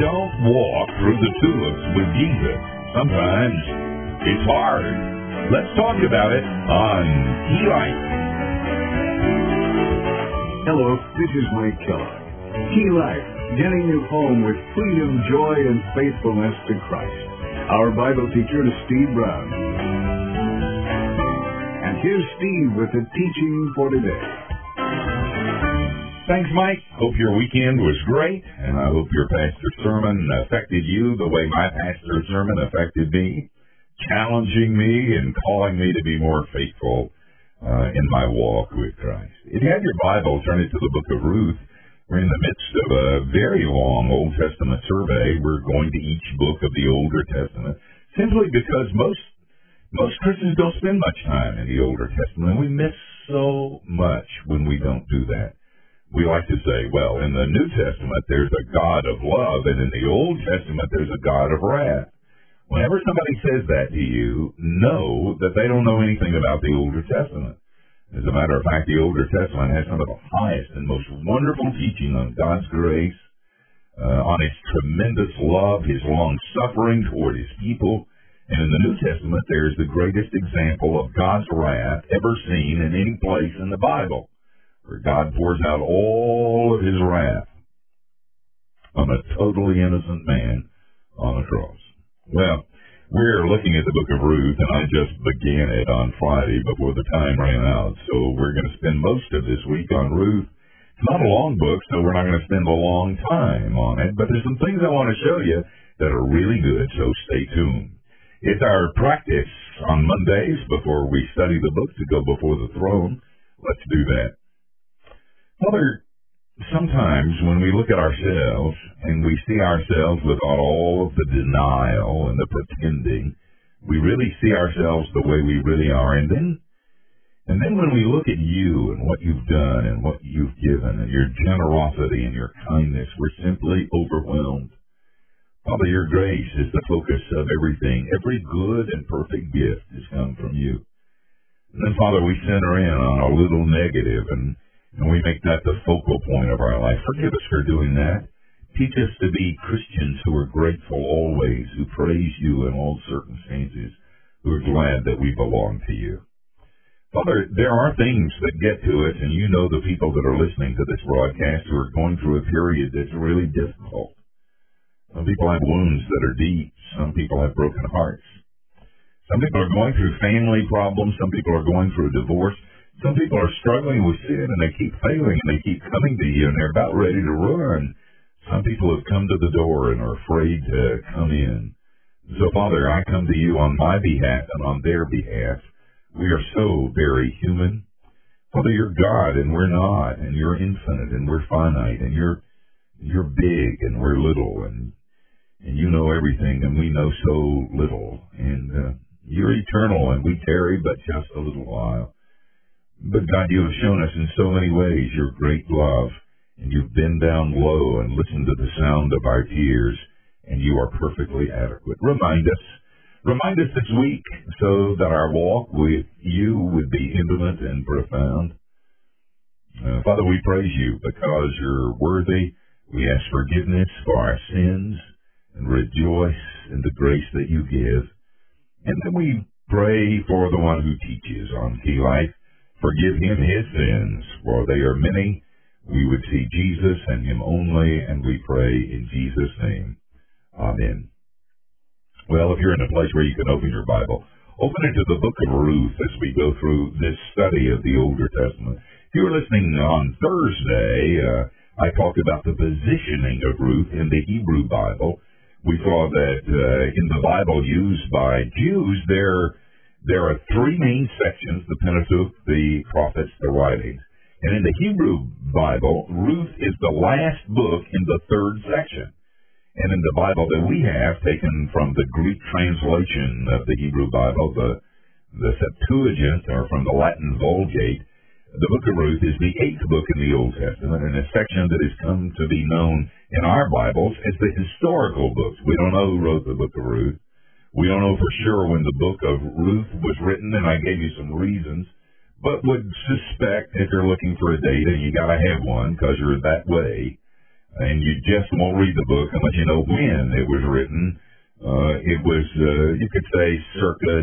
don't walk through the tulips with Jesus. Sometimes it's hard. Let's talk about it on Key Life. Hello, this is Mike Keller. Key Life, getting you home with freedom, joy, and faithfulness to Christ. Our Bible teacher is Steve Brown. And here's Steve with the teaching for today. Thanks, Mike. Hope your weekend was great, and I hope your pastor's sermon affected you the way my pastor's sermon affected me, challenging me and calling me to be more faithful in my walk with Christ. If you have your Bible, turn it to the book of Ruth. We're in the midst of a very long Old Testament survey. We're going to each book of the Older Testament simply because most Christians don't spend much time in the Older Testament, and we miss so much when we don't do that. We like to say, well, in the New Testament, there's a God of love, and in the Old Testament, there's a God of wrath. Whenever somebody says that to you, know that they don't know anything about the Older Testament. As a matter of fact, the Older Testament has some of the highest and most wonderful teaching on God's grace, on His tremendous love, His long-suffering toward His people. And in the New Testament, there's the greatest example of God's wrath ever seen in any place in the Bible, where God pours out all of His wrath on a totally innocent man on a cross. Well, we're looking at the book of Ruth, and I just began it on Friday before the time ran out, so we're going to spend most of this week on Ruth. It's not a long book, so we're not going to spend a long time on it, but there's some things I want to show you that are really good, so stay tuned. It's our practice on Mondays before we study the book to go before the throne. Let's do that. Father, sometimes when we look at ourselves and we see ourselves without all of the denial and the pretending, we really see ourselves the way we really are. And then when we look at you and what you've done and what you've given and your generosity and your kindness, we're simply overwhelmed. Father, your grace is the focus of everything. Every good and perfect gift has come from you. And then, Father, we center in on a little negative and we make that the focal point of our life. Forgive us for doing that. Teach us to be Christians who are grateful always, who praise you in all circumstances, who are glad that we belong to you. Father, there are things that get to us, and you know the people that are listening to this broadcast who are going through a period that's really difficult. Some people have wounds that are deep. Some people have broken hearts. Some people are going through family problems. Some people are going through a divorce. Some people are struggling with sin, and they keep failing, and they keep coming to you, and they're about ready to run. Some people have come to the door and are afraid to come in. So, Father, I come to you on my behalf and on their behalf. We are so very human. Father, you're God, and we're not, and you're infinite, and we're finite, and you're big, and we're little, and you know everything, and we know so little. And you're eternal, and we tarry but just a little while. But, God, you have shown us in so many ways your great love, and you've been down low and listened to the sound of our tears, and you are perfectly adequate. Remind us this week so that our walk with you would be intimate and profound. Father, we praise you because you're worthy. We ask forgiveness for our sins and rejoice in the grace that you give. And then we pray for the one who teaches on Key Life. Forgive him his sins, for they are many. We would see Jesus and him only, and we pray in Jesus' name. Amen. Well, if you're in a place where you can open your Bible, open it to the book of Ruth as we go through this study of the Older Testament. If you were listening on Thursday, I talked about the positioning of Ruth in the Hebrew Bible. We saw that in the Bible used by Jews, there are three main sections: the Pentateuch, the prophets, the writings. And in the Hebrew Bible, Ruth is the last book in the third section. And in the Bible that we have, taken from the Greek translation of the Hebrew Bible, the Septuagint, or from the Latin Vulgate, the book of Ruth is the eighth book in the Old Testament, and a section that has come to be known in our Bibles as the historical books. We don't know who wrote the book of Ruth. We don't know for sure when the book of Ruth was written, and I gave you some reasons, but would suspect if you're looking for a date, and you got to have one because you're that way, and you just won't read the book unless you know when it was written. It was, you could say, circa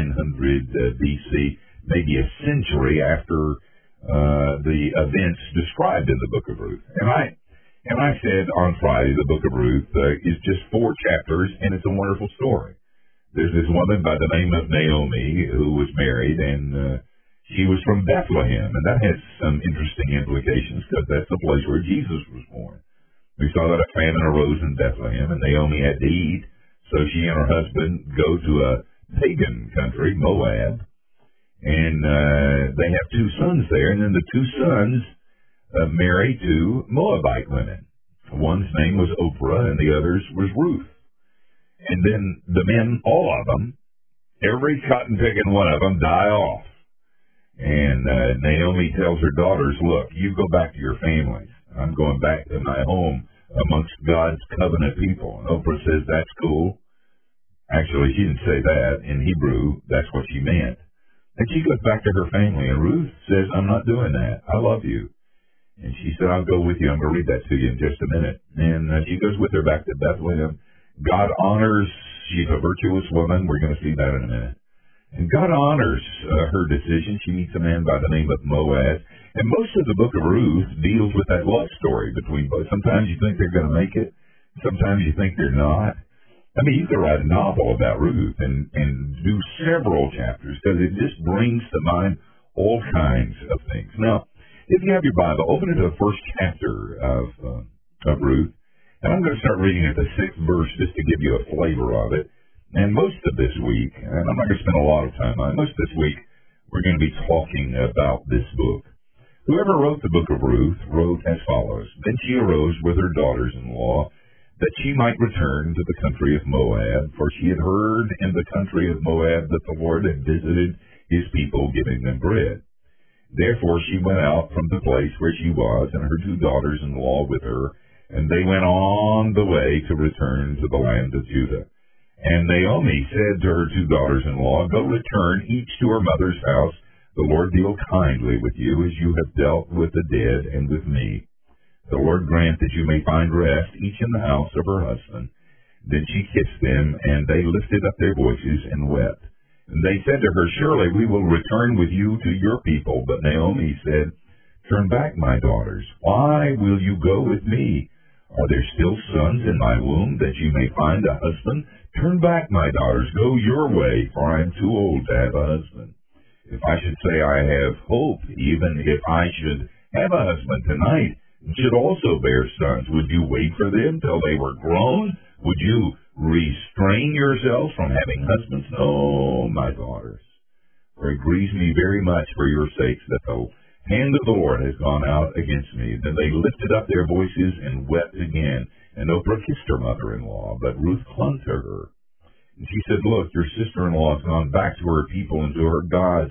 900 BC, maybe a century after the events described in the book of Ruth. And I said on Friday, the book of Ruth is just 4 chapters, and it's a wonderful story. There's this woman by the name of Naomi who was married, and she was from Bethlehem, and that has some interesting implications because that's the place where Jesus was born. We saw that a famine arose in Bethlehem, and Naomi had to eat, so she and her husband go to a pagan country, Moab, and they have 2 sons there, and then the 2 sons marry 2 Moabite women. One's name was Oprah, and the other's was Ruth. And then the men, all of them, every cotton-picking one of them, die off. And Naomi tells her daughters, look, you go back to your families. I'm going back to my home amongst God's covenant people. And Oprah says, that's cool. Actually, she didn't say that. In Hebrew, that's what she meant. And she goes back to her family, and Ruth says, I'm not doing that. I love you. And she said, I'll go with you. I'm going to read that to you in just a minute. And she goes with her back to Bethlehem. God honors, she's a virtuous woman. We're going to see that in a minute. And God honors her decision. She meets a man by the name of Boaz. And most of the book of Ruth deals with that love story between both. Sometimes you think they're going to make it. Sometimes you think they're not. I mean, you could write a novel about Ruth and do several chapters because it just brings to mind all kinds of things. Now, if you have your Bible, open it to the first chapter of Ruth. And I'm going to start reading at the 6th verse just to give you a flavor of it. And most of this week, and I'm not going to spend a lot of time on it, most of this week we're going to be talking about this book. Whoever wrote the book of Ruth wrote as follows. Then she arose with her daughters-in-law that she might return to the country of Moab, for she had heard in the country of Moab that the Lord had visited his people, giving them bread. Therefore she went out from the place where she was, and her 2 daughters-in-law with her, and they went on the way to return to the land of Judah. And Naomi said to her 2 daughters-in-law, go return each to her mother's house. The Lord deal kindly with you as you have dealt with the dead and with me. The Lord grant that you may find rest, each in the house of her husband. Then she kissed them, and they lifted up their voices and wept. And they said to her, surely we will return with you to your people. But Naomi said, turn back, my daughters. Why will you go with me? Are there still sons in my womb that you may find a husband? Turn back, my daughters. Go your way, for I am too old to have a husband. If I should say I have hope, even if I should have a husband tonight, and should also bear sons, would you wait for them till they were grown? Would you restrain yourselves from having husbands? No, my daughters. For it grieves me very much for your sakes that the hand of the Lord has gone out against me. Then they lifted up their voices and wept again. And Oprah kissed her mother-in-law, but Ruth clung to her. And she said, look, your sister-in-law has gone back to her people and to her gods.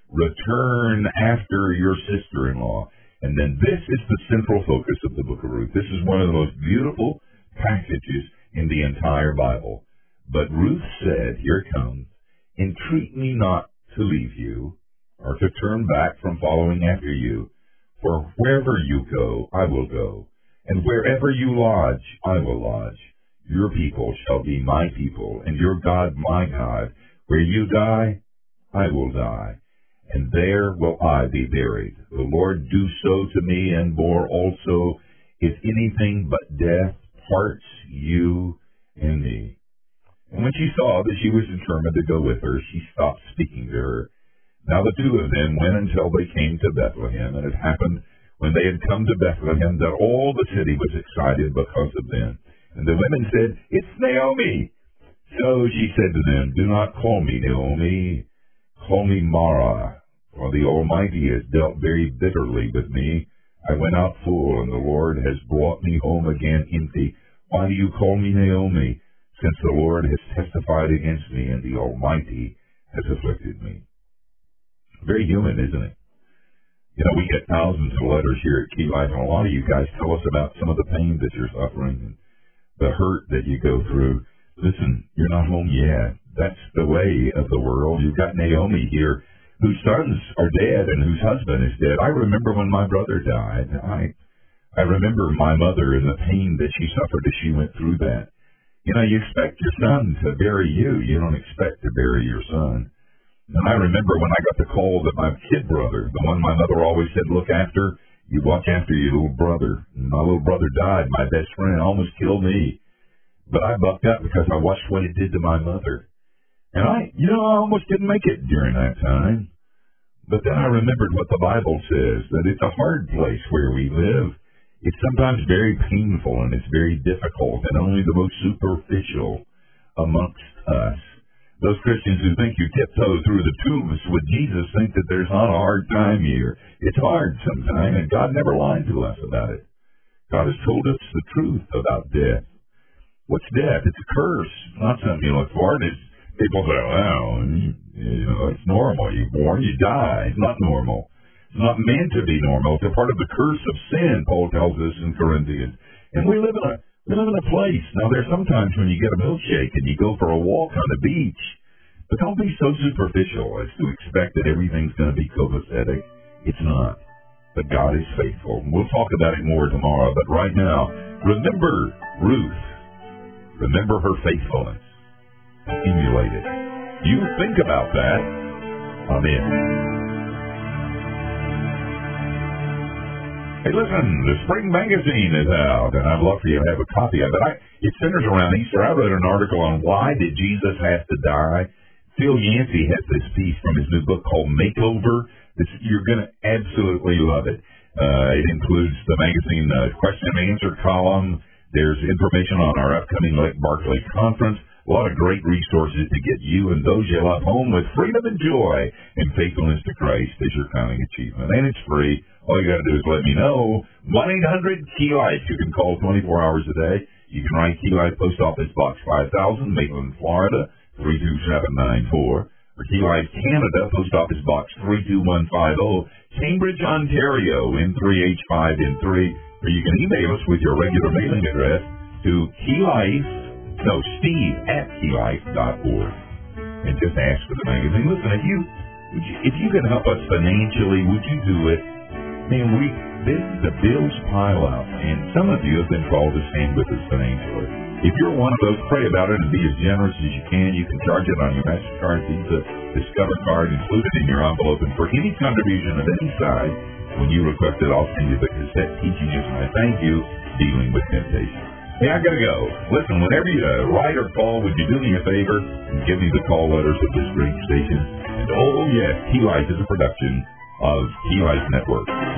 Return after your sister-in-law. And then this is the central focus of the book of Ruth. This is one of the most beautiful passages in the entire Bible. But Ruth said, here it comes, entreat me not to leave you, or to turn back from following after you. For wherever you go, I will go, and wherever you lodge, I will lodge. Your people shall be my people, and your God my God. Where you die, I will die, and there will I be buried. The Lord do so to me, and more also, if anything but death parts you and me. And when she saw that she was determined to go with her, she stopped speaking to her. Now the 2 of them went until they came to Bethlehem, and it happened when they had come to Bethlehem that all the city was excited because of them. And the women said, it's Naomi. So she said to them, do not call me Naomi, call me Mara, for the Almighty has dealt very bitterly with me. I went out full, and the Lord has brought me home again empty. Why do you call me Naomi, since the Lord has testified against me, and the Almighty has afflicted me? Very human, isn't it? You know, we get thousands of letters here at Key Life, and a lot of you guys tell us about some of the pain that you're suffering and the hurt that you go through. Listen, you're not home yet. That's the way of the world. You've got Naomi here, whose sons are dead and whose husband is dead. I remember when my brother died. I remember my mother and the pain that she suffered as she went through that. You know, you expect your son to bury you. You don't expect to bury your son. And I remember when I got the call that my kid brother, the one my mother always said, look after, you watch after your little brother. And my little brother died. My best friend almost killed me. But I bucked up because I watched what it did to my mother. And I almost didn't make it during that time. But then I remembered what the Bible says, that it's a hard place where we live. It's sometimes very painful and it's very difficult, and only the most superficial amongst us, those Christians who think you tiptoe through the tubes with Jesus, think that there's not a hard time here. It's hard sometimes, and God never lied to us about it. God has told us the truth about death. What's death? It's a curse. It's not something you look for. People say, well, it's normal. You're born, you die. It's not normal. It's not meant to be normal. It's a part of the curse of sin, Paul tells us in Corinthians. And we live in a place. Now, there's sometimes when you get a milkshake and you go for a walk on the beach, but don't be so superficial as to expect that everything's going to be copacetic. It's not. But God is faithful. We'll talk about it more tomorrow. But right now, remember Ruth. Remember her faithfulness. Emulate it. You think about that. Amen. Hey, listen, the Spring Magazine is out, and I'd love for you to have a copy of it. It centers around Easter. I wrote an article on why did Jesus have to die. Phil Yancey has this piece from his new book called Makeover. You're going to absolutely love it. It includes the magazine question and answer column. There's information on our upcoming Lake Barkley conference. A lot of great resources to get you and those you love home with freedom and joy and faithfulness to Christ as your crowning achievement. And it's free. All you got to do is let me know. 1-800-KEY-LIFE. You can call 24 hours a day. You can write Key Life, Post Office Box 5000, Maitland, Florida, 32794. Or Key Life, Canada, Post Office Box 32150, Cambridge, Ontario, N3H5N3. Or you can email us with your regular mailing address to Steve@KeyLife.org. And just ask for the magazine. Listen, if you can help us financially, would you do it? Man, the bills pile up, and some of you have been called to stand with us financially. If you're one of those, pray about it and be as generous as you can. You can charge it on your MasterCard, Visa, Discover card, include it in your envelope, and for any contribution of any size, when you request it, I'll send you the cassette teaching us my thank you, Dealing with Temptation. Hey, I gotta go. Listen, whenever you write or call, would you do me a favor and give me the call letters of this great station? And oh yes, Key Life is a production of Key Life Network.